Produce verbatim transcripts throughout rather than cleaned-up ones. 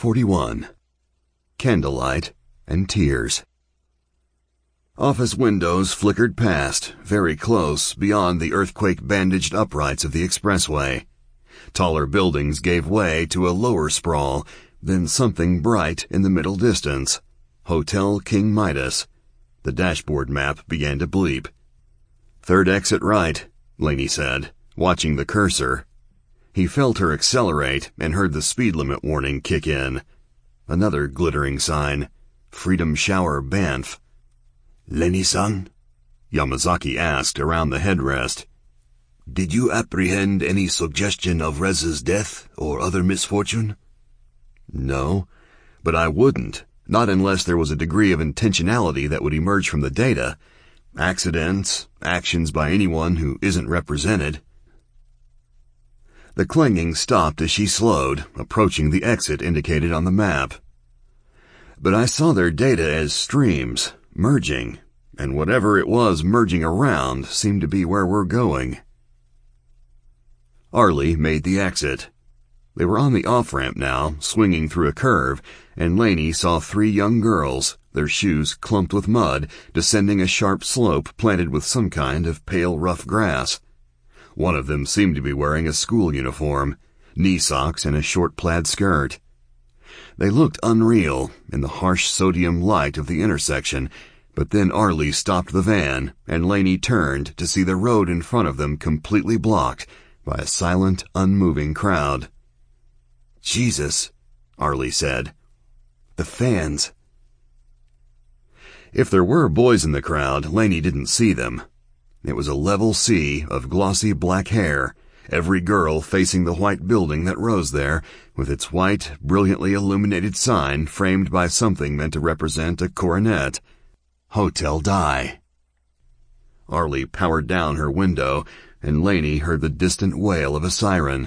forty-one. Candlelight and Tears. Office windows flickered past, very close, beyond the earthquake-bandaged uprights of the expressway. Taller buildings gave way to a lower sprawl, then something bright in the middle distance. Hotel King Midas. The dashboard map began to bleep. Third exit right, Laney said, watching the cursor. He felt her accelerate and heard the speed limit warning kick in. Another glittering sign. Freedom Shower Banff. "Lenny-san?" Yamazaki asked around the headrest. "Did you apprehend any suggestion of Rez's death or other misfortune?" "No, but I wouldn't, not unless there was a degree of intentionality that would emerge from the data. Accidents, actions by anyone who isn't represented." The clanging stopped as she slowed, approaching the exit indicated on the map. "But I saw their data as streams, merging, and whatever it was merging around seemed to be where we're going." Arlie made the exit. They were on the off-ramp now, swinging through a curve, and Laney saw three young girls, their shoes clumped with mud, descending a sharp slope planted with some kind of pale rough grass. One of them seemed to be wearing a school uniform, knee socks and a short plaid skirt. They looked unreal in the harsh sodium light of the intersection, but then Arlie stopped the van, and Laney turned to see the road in front of them completely blocked by a silent, unmoving crowd. "Jesus," Arlie said. "The fans." If there were boys in the crowd, Laney didn't see them. It was a level sea of glossy black hair, every girl facing the white building that rose there, with its white, brilliantly illuminated sign framed by something meant to represent a coronet. Hotel Die. Arlie powered down her window, and Laney heard the distant wail of a siren.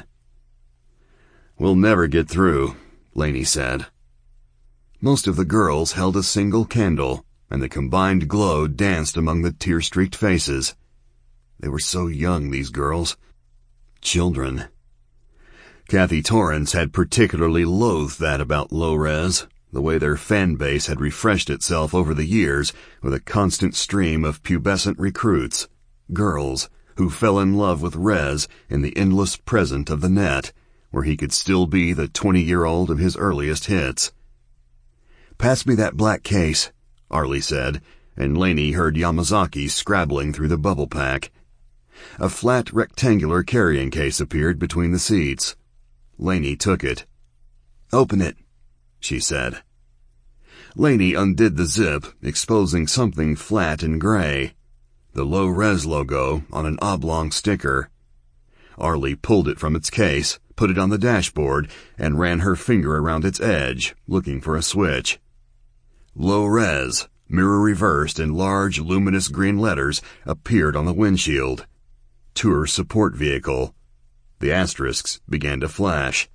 "We'll never get through," Laney said. Most of the girls held a single candle, and the combined glow danced among the tear-streaked faces. They were so young, these girls. Children. Kathy Torrance had particularly loathed that about Low-Res, the way their fan base had refreshed itself over the years with a constant stream of pubescent recruits, girls who fell in love with Rez in the endless present of the net, where he could still be the twenty-year-old of his earliest hits. "Pass me that black case," Arlie said, and Laney heard Yamazaki scrabbling through the bubble pack. A flat, rectangular carrying case appeared between the seats. Laney took it. "Open it," she said. Laney undid the zip, exposing something flat and gray. The Low-Res logo on an oblong sticker. Arlie pulled it from its case, put it on the dashboard, and ran her finger around its edge, looking for a switch. Low-Res, mirror reversed in large, luminous green letters, appeared on the windshield. Tour support vehicle. The asterisks began to flash.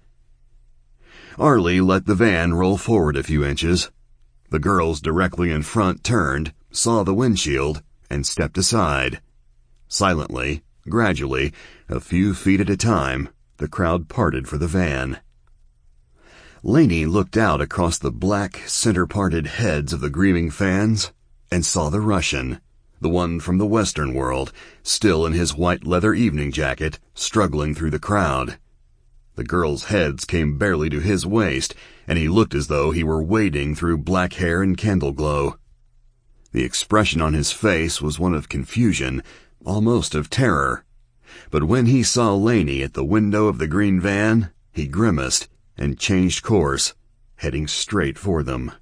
Arlie let the van roll forward a few inches. The girls directly in front turned, saw the windshield, and stepped aside. Silently, gradually, a few feet at a time, the crowd parted for the van. Laney looked out across the black, center-parted heads of the grieving fans and saw the Russian, the one from the Western world, still in his white leather evening jacket, struggling through the crowd. The girls' heads came barely to his waist, and he looked as though he were wading through black hair and candle glow. The expression on his face was one of confusion, almost of terror. But when he saw Laney at the window of the green van, he grimaced and changed course, heading straight for them.